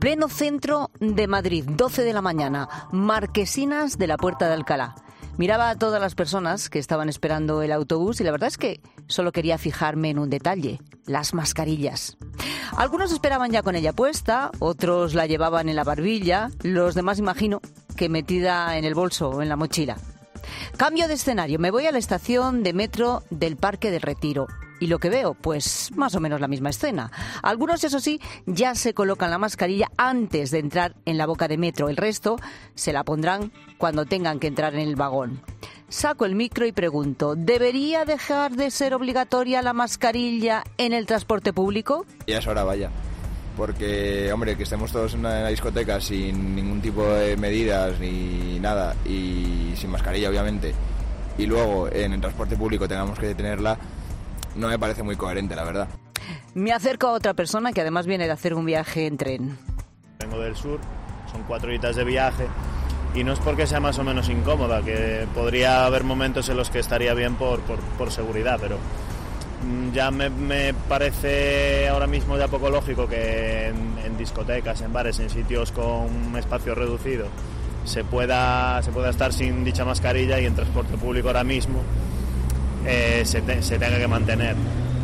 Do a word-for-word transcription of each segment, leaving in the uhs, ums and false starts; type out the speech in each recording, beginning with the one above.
Pleno centro de Madrid, doce de la mañana, Marquesinas de la Puerta de Alcalá. Miraba a todas las personas que estaban esperando el autobús y la verdad es que solo quería fijarme en un detalle, las mascarillas. Algunos esperaban ya con ella puesta, otros la llevaban en la barbilla, los demás imagino que metida en el bolso o en la mochila. Cambio de escenario, me voy a la estación de metro del Parque del Retiro. Y lo que veo, pues más o menos la misma escena. Algunos, eso sí, ya se colocan la mascarilla antes de entrar en la boca de metro. El resto se la pondrán cuando tengan que entrar en el vagón. Saco el micro y pregunto, ¿debería dejar de ser obligatoria la mascarilla en el transporte público? Ya es hora, vaya. Porque, hombre, que estemos todos en una discoteca sin ningún tipo de medidas ni nada y sin mascarilla, obviamente, y luego en el transporte público tengamos que detenerla, no me parece muy coherente, la verdad. Me acerco a otra persona que además viene de hacer un viaje en tren. Vengo del sur, son cuatro horitas de viaje y no es porque sea más o menos incómoda, que podría haber momentos en los que estaría bien por, por, por seguridad, pero ya me, me parece ahora mismo ya poco lógico que en, en discotecas, en bares, en sitios con un espacio reducido se pueda, se pueda estar sin dicha mascarilla y en transporte público ahora mismo Eh, se, te, se tenga que mantener.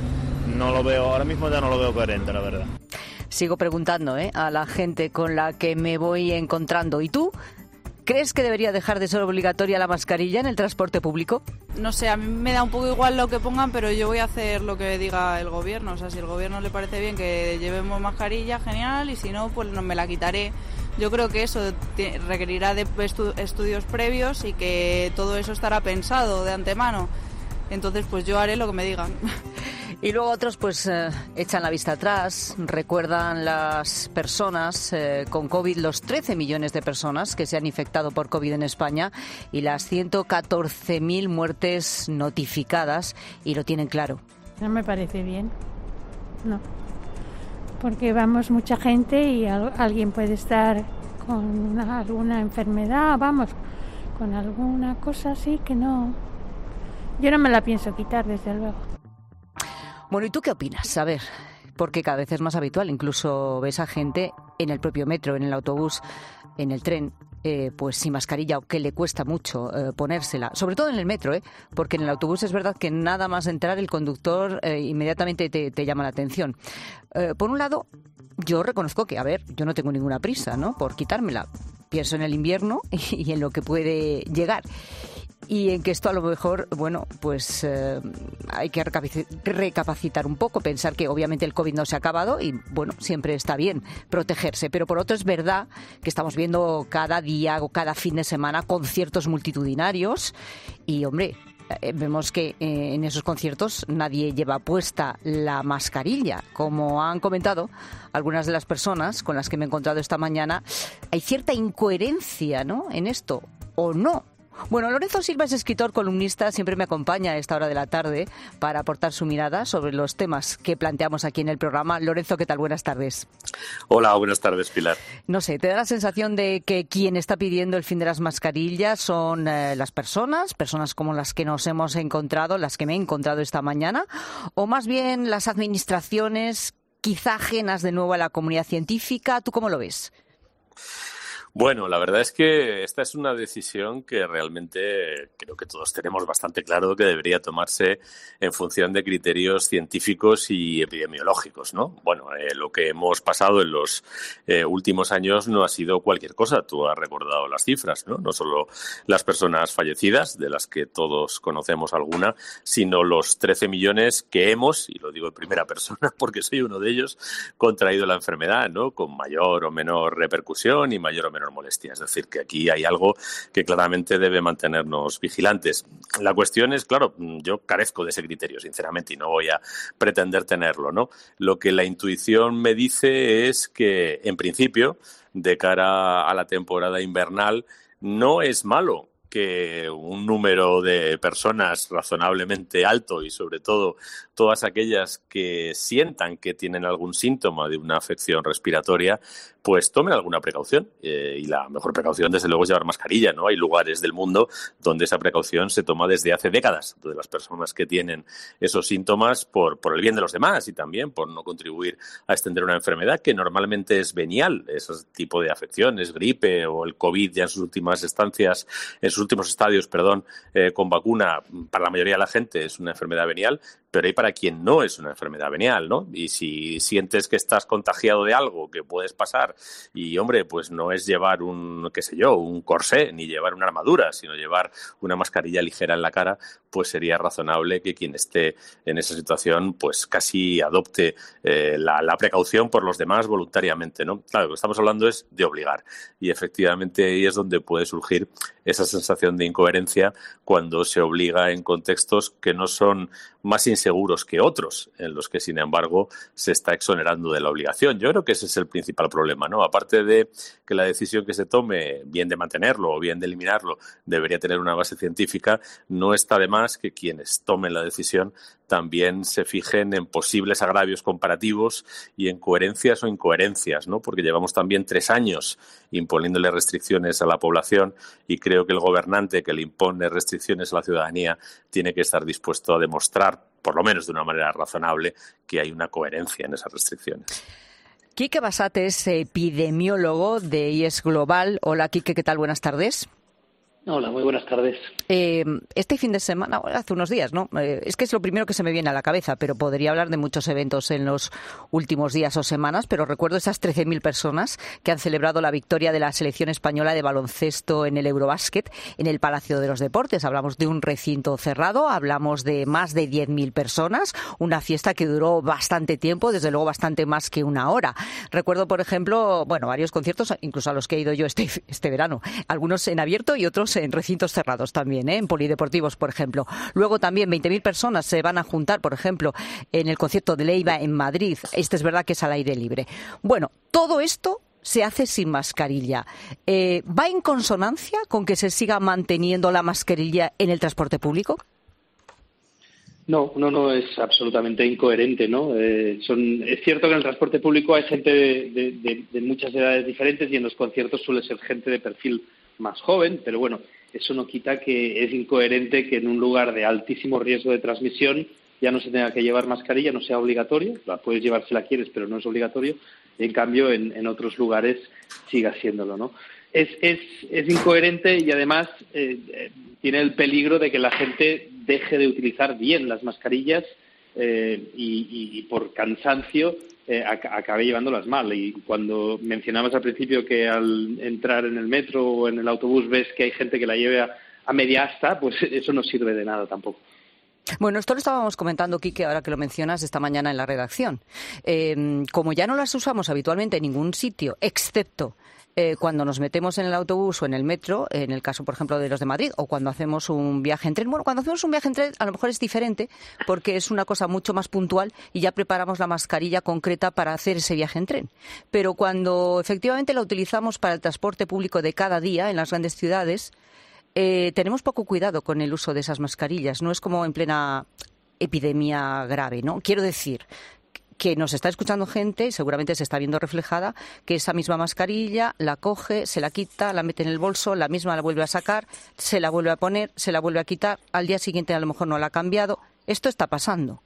No lo veo, ahora mismo ya no lo veo coherente, la verdad. Sigo preguntando ¿eh? a la gente con la que me voy encontrando. ¿Y tú? ¿Crees que debería dejar de ser obligatoria la mascarilla en el transporte público? No sé, a mí me da un poco igual lo que pongan, pero yo voy a hacer lo que diga el gobierno. O sea, si el gobierno le parece bien que llevemos mascarilla, genial, y si no, pues no me la quitaré. Yo creo que eso te, requerirá de estu- estudios previos y que todo eso estará pensado de antemano. Entonces, pues yo haré lo que me digan. Y luego otros, pues, eh, echan la vista atrás, recuerdan las personas eh, con COVID, los trece millones de personas que se han infectado por COVID en España y las ciento catorce mil muertes notificadas, y lo tienen claro. No me parece bien, no. Porque vamos mucha gente y al- alguien puede estar con una, alguna enfermedad, vamos, con alguna cosa así que no... Yo no me la pienso quitar, desde luego. Bueno, ¿y tú qué opinas? A ver, porque cada vez es más habitual, incluso ves a gente en el propio metro, en el autobús, en el tren, eh, pues sin mascarilla, o que le cuesta mucho eh, ponérsela, sobre todo en el metro, ¿eh? Porque en el autobús es verdad que nada más entrar el conductor eh, inmediatamente te, te llama la atención. Eh, por un lado, yo reconozco que, a ver, yo no tengo ninguna prisa, ¿no?, por quitármela. Pienso en el invierno y, y en lo que puede llegar. Y en que esto a lo mejor, bueno, pues eh, hay que recapacitar un poco, pensar que obviamente el COVID no se ha acabado y, bueno, siempre está bien protegerse. Pero por otro es verdad que estamos viendo cada día o cada fin de semana conciertos multitudinarios y, hombre, eh, vemos que eh, en esos conciertos nadie lleva puesta la mascarilla. Como han comentado algunas de las personas con las que me he encontrado esta mañana, hay cierta incoherencia, ¿no?, en esto, ¿o no? Bueno, Lorenzo Silva es escritor, columnista, siempre me acompaña a esta hora de la tarde para aportar su mirada sobre los temas que planteamos aquí en el programa. Lorenzo, ¿qué tal? Buenas tardes. Hola, buenas tardes, Pilar. No sé, ¿te da la sensación de que quien está pidiendo el fin de las mascarillas son eh, las personas, personas como las que nos hemos encontrado, las que me he encontrado esta mañana, o más bien las administraciones, quizá ajenas de nuevo a la comunidad científica? ¿Tú cómo lo ves? Bueno, la verdad es que esta es una decisión que realmente creo que todos tenemos bastante claro que debería tomarse en función de criterios científicos y epidemiológicos, ¿no? Bueno, eh, lo que hemos pasado en los eh, últimos años no ha sido cualquier cosa. Tú has recordado las cifras, ¿no? No solo las personas fallecidas, de las que todos conocemos alguna, sino los trece millones que hemos, y lo digo en primera persona porque soy uno de ellos, contraído la enfermedad, ¿no?, con mayor o menor repercusión y mayor o menor molestia. Es decir, que aquí hay algo que claramente debe mantenernos vigilantes. La cuestión es, claro, yo carezco de ese criterio, sinceramente, y no voy a pretender tenerlo, ¿no? Lo que la intuición me dice es que, en principio, de cara a la temporada invernal, no es malo que un número de personas razonablemente alto y sobre todo todas aquellas que sientan que tienen algún síntoma de una afección respiratoria, pues tomen alguna precaución. Eh, y la mejor precaución, desde luego, es llevar mascarilla, ¿no? Hay lugares del mundo donde esa precaución se toma desde hace décadas, de las personas que tienen esos síntomas por, por el bien de los demás y también por no contribuir a extender una enfermedad que normalmente es venial. Ese tipo de afecciones, gripe o el COVID ya en sus últimas estancias, en sus últimos estadios, perdón, eh, con vacuna, para la mayoría de la gente es una enfermedad venial, pero hay para quien no es una enfermedad venial, ¿no? Y si sientes que estás contagiado de algo que puedes pasar y, hombre, pues no es llevar un, qué sé yo, un corsé, ni llevar una armadura, sino llevar una mascarilla ligera en la cara, pues sería razonable que quien esté en esa situación pues casi adopte eh, la, la precaución por los demás voluntariamente, ¿no? Claro, lo que estamos hablando es de obligar y efectivamente ahí es donde puede surgir esa sensación de incoherencia cuando se obliga en contextos que no son más inseguros que otros, en los que, sin embargo, se está exonerando de la obligación. Yo creo que ese es el principal problema, ¿no? Aparte de que la decisión que se tome, bien de mantenerlo o bien de eliminarlo, debería tener una base científica, no está de más que quienes tomen la decisión también se fijen en posibles agravios comparativos y en coherencias o incoherencias, ¿no? Porque llevamos también tres años imponiéndole restricciones a la población y creo que el gobernante que le impone restricciones a la ciudadanía tiene que estar dispuesto a demostrar, por lo menos de una manera razonable, que hay una coherencia en esas restricciones. Quique Basate es epidemiólogo de I E S Global. Hola, Quique, ¿qué tal? Buenas tardes. Hola, muy buenas tardes. Eh, este fin de semana, hace unos días, ¿no? Eh, es que es lo primero que se me viene a la cabeza, pero podría hablar de muchos eventos en los últimos días o semanas, pero recuerdo esas trece mil personas que han celebrado la victoria de la selección española de baloncesto en el Eurobásquet en el Palacio de los Deportes. Hablamos de un recinto cerrado, hablamos de más de diez mil personas, una fiesta que duró bastante tiempo, desde luego bastante más que una hora. Recuerdo, por ejemplo, bueno, varios conciertos, incluso a los que he ido yo este, este verano, algunos en abierto y otros en recintos cerrados también, ¿eh? En polideportivos, por ejemplo. Luego también veinte mil personas se van a juntar, por ejemplo, en el concierto de Leiva en Madrid. Este es verdad que es al aire libre. Bueno, todo esto se hace sin mascarilla. Eh, ¿Va en consonancia con que se siga manteniendo la mascarilla en el transporte público? No, no, no, es absolutamente incoherente, ¿no? Eh, son, es cierto que en el transporte público hay gente de, de, de, de muchas edades diferentes y en los conciertos suele ser gente de perfil más joven, pero bueno, eso no quita que es incoherente que en un lugar de altísimo riesgo de transmisión ya no se tenga que llevar mascarilla, no sea obligatorio, la puedes llevar si la quieres, pero no es obligatorio, y en cambio en, en otros lugares siga siéndolo, ¿no? Es, es, es incoherente y además eh, eh, tiene el peligro de que la gente deje de utilizar bien las mascarillas eh, y, y, y por cansancio eh, acabe llevándolas mal. Y cuando mencionabas al principio que al entrar en el metro o en el autobús ves que hay gente que la lleve a, a media asta, pues eso no sirve de nada tampoco. Bueno, esto lo estábamos comentando, Quique, ahora que lo mencionas, esta mañana en la redacción. Eh, como ya no las usamos habitualmente en ningún sitio, excepto eh, cuando nos metemos en el autobús o en el metro, en el caso, por ejemplo, de los de Madrid, o cuando hacemos un viaje en tren. Bueno, cuando hacemos un viaje en tren a lo mejor es diferente porque es una cosa mucho más puntual y ya preparamos la mascarilla concreta para hacer ese viaje en tren. Pero cuando efectivamente la utilizamos para el transporte público de cada día en las grandes ciudades, Eh, tenemos poco cuidado con el uso de esas mascarillas. No es como en plena epidemia grave, ¿no? Quiero decir que nos está escuchando gente, y seguramente se está viendo reflejada, que esa misma mascarilla la coge, se la quita, la mete en el bolso, la misma la vuelve a sacar, se la vuelve a poner, se la vuelve a quitar, al día siguiente a lo mejor no la ha cambiado. Esto está pasando.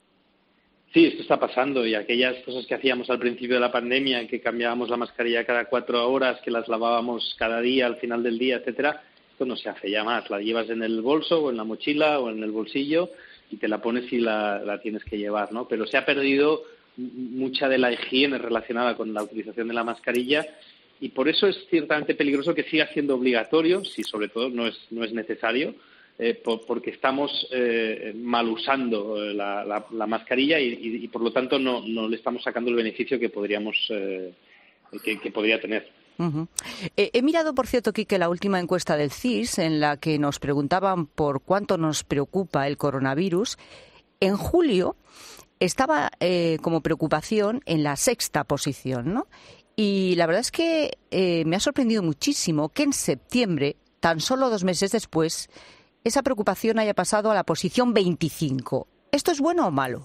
Sí, esto está pasando y aquellas cosas que hacíamos al principio de la pandemia, que cambiábamos la mascarilla cada cuatro horas, que las lavábamos cada día, al final del día, etcétera, esto no se hace ya más. La llevas en el bolso o en la mochila o en el bolsillo y te la pones y la, la tienes que llevar, ¿no? Pero se ha perdido mucha de la higiene relacionada con la utilización de la mascarilla y por eso es ciertamente peligroso que siga siendo obligatorio, si sobre todo no es, no es necesario, eh, por, porque estamos eh, mal usando la, la, la mascarilla y, y, y por lo tanto no, no le estamos sacando el beneficio que podríamos eh, que, que podría tener. Uh-huh. Eh, he mirado, por cierto, Quique, la última encuesta del C I S en la que nos preguntaban por cuánto nos preocupa el coronavirus. En julio estaba eh, como preocupación en la sexta posición, ¿no? Y la verdad es que eh, me ha sorprendido muchísimo que en septiembre tan solo dos meses después, esa preocupación haya pasado a la posición veinticinco. ¿Esto es bueno o malo?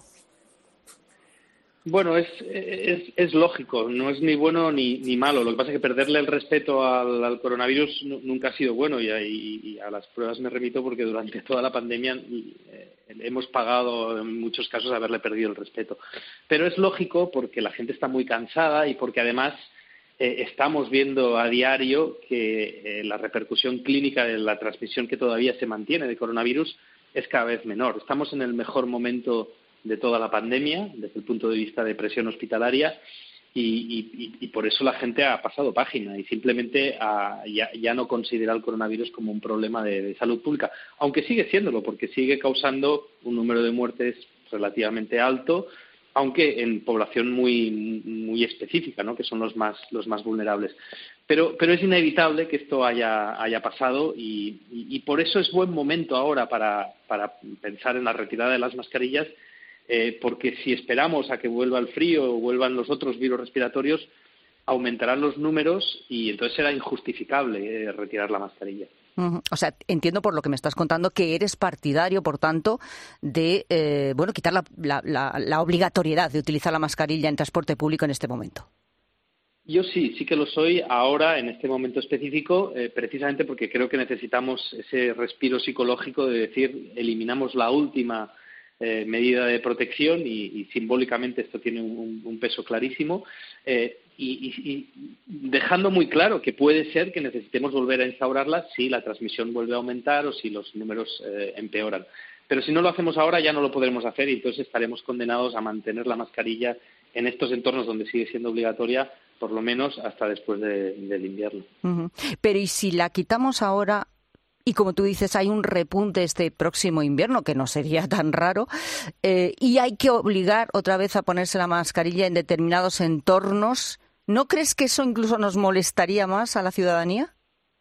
Bueno, es, es, es lógico, no es ni bueno ni, ni malo. Lo que pasa es que perderle el respeto al, al coronavirus nunca ha sido bueno y a, y a las pruebas me remito porque durante toda la pandemia eh, hemos pagado en muchos casos haberle perdido el respeto. Pero es lógico porque la gente está muy cansada y porque además eh, estamos viendo a diario que eh, la repercusión clínica de la transmisión que todavía se mantiene de coronavirus es cada vez menor. Estamos en el mejor momento de toda la pandemia, desde el punto de vista de presión hospitalaria, y, y, y por eso la gente ha pasado página y simplemente ha, ya, ya no considera el coronavirus como un problema de, de salud pública, aunque sigue siéndolo, porque sigue causando un número de muertes relativamente alto, aunque en población muy muy específica, ¿no?, que son los más los más vulnerables. Pero pero es inevitable que esto haya haya pasado y, y, y por eso es buen momento ahora para, para pensar en la retirada de las mascarillas. Eh, porque si esperamos a que vuelva el frío o vuelvan los otros virus respiratorios, aumentarán los números y entonces será injustificable eh, retirar la mascarilla. Uh-huh. O sea, entiendo por lo que me estás contando que eres partidario, por tanto, de eh, bueno quitar la, la, la, la obligatoriedad de utilizar la mascarilla en transporte público en este momento. Yo sí, sí que lo soy ahora, en este momento específico, eh, precisamente porque creo que necesitamos ese respiro psicológico de decir, eliminamos la última Eh, medida de protección y, y simbólicamente esto tiene un, un peso clarísimo eh, y, y, y dejando muy claro que puede ser que necesitemos volver a instaurarla si la transmisión vuelve a aumentar o si los números eh, empeoran. Pero si no lo hacemos ahora ya no lo podremos hacer y entonces estaremos condenados a mantener la mascarilla en estos entornos donde sigue siendo obligatoria por lo menos hasta después de, del invierno. Uh-huh. Pero ¿y si la quitamos ahora? Y como tú dices, hay un repunte este próximo invierno, que no sería tan raro, eh, y hay que obligar otra vez a ponerse la mascarilla en determinados entornos. ¿No crees que eso incluso nos molestaría más a la ciudadanía?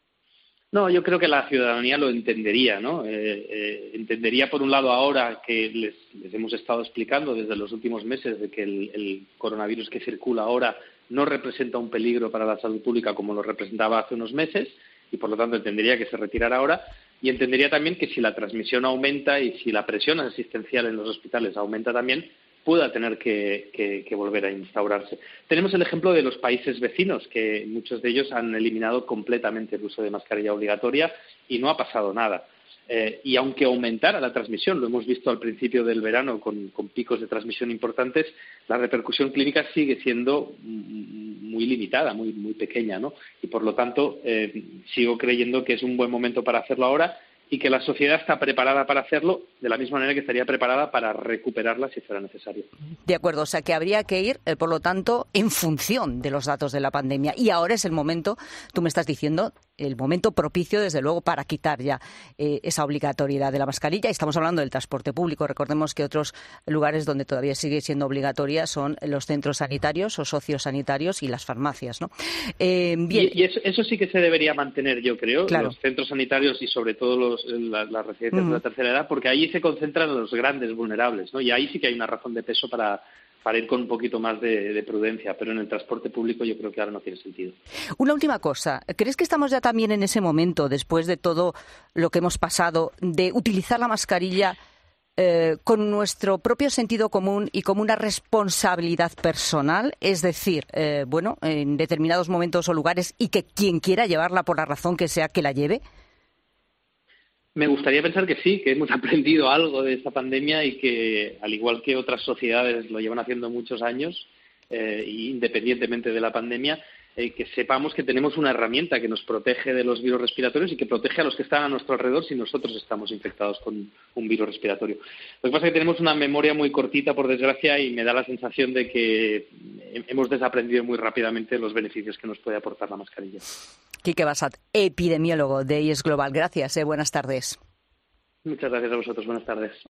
No, yo creo que la ciudadanía lo entendería, ¿no? Eh, eh, entendería, por un lado, ahora que les, les hemos estado explicando desde los últimos meses de que el, el coronavirus que circula ahora no representa un peligro para la salud pública como lo representaba hace unos meses, y por lo tanto entendería que se retirara ahora y entendería también que si la transmisión aumenta y si la presión asistencial en los hospitales aumenta también, pueda tener que, que, que volver a instaurarse. Tenemos el ejemplo de los países vecinos, que muchos de ellos han eliminado completamente el uso de mascarilla obligatoria y no ha pasado nada. Eh, y aunque aumentara la transmisión, lo hemos visto al principio del verano con, con picos de transmisión importantes, la repercusión clínica sigue siendo muy limitada, muy muy pequeña, ¿no? Y por lo tanto eh, sigo creyendo que es un buen momento para hacerlo ahora y que la sociedad está preparada para hacerlo de la misma manera que estaría preparada para recuperarla si fuera necesario. De acuerdo, o sea que habría que ir, eh, por lo tanto, en función de los datos de la pandemia. Y ahora es el momento, tú me estás diciendo, el momento propicio, desde luego, para quitar ya eh, esa obligatoriedad de la mascarilla. Y estamos hablando del transporte público. Recordemos que otros lugares donde todavía sigue siendo obligatoria son los centros sanitarios o sociosanitarios y las farmacias, ¿no? Eh, bien. Y, y eso, eso sí que se debería mantener, yo creo, claro. Los centros sanitarios y sobre todo los, la, las residencias uh-huh. de la tercera edad, porque ahí se concentran los grandes vulnerables, ¿no? Y ahí sí que hay una razón de peso para... para ir con un poquito más de, de prudencia, pero en el transporte público yo creo que ahora no tiene sentido. Una última cosa, ¿crees que estamos ya también en ese momento, después de todo lo que hemos pasado, de utilizar la mascarilla eh, con nuestro propio sentido común y como una responsabilidad personal? Es decir, eh, bueno, en determinados momentos o lugares y que quien quiera llevarla por la razón que sea, que la lleve. Me gustaría pensar que sí, que hemos aprendido algo de esta pandemia y que, al igual que otras sociedades lo llevan haciendo muchos años, eh, independientemente de la pandemia, eh, que sepamos que tenemos una herramienta que nos protege de los virus respiratorios y que protege a los que están a nuestro alrededor si nosotros estamos infectados con un virus respiratorio. Lo que pasa es que tenemos una memoria muy cortita, por desgracia, y me da la sensación de que hemos desaprendido muy rápidamente los beneficios que nos puede aportar la mascarilla. Quique Bassat, epidemiólogo de I E S Global. Gracias, eh, buenas tardes. Muchas gracias a vosotros, buenas tardes.